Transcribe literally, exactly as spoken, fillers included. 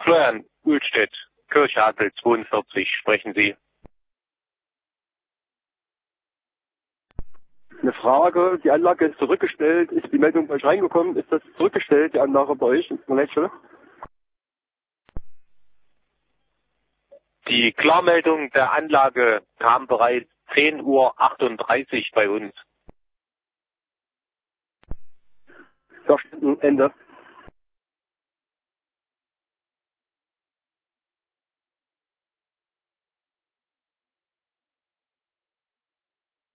Florian Uhlstedt, Kirchhadel zweiundvierzig, sprechen Sie. Eine Frage, die Anlage ist zurückgestellt, ist die Meldung bei euch reingekommen, ist das zurückgestellt, die Anlage bei euch in der Leitstelle? Die Klarmeldung der Anlage kam bereits zehn Uhr achtunddreißig bei uns. Ja, Ende.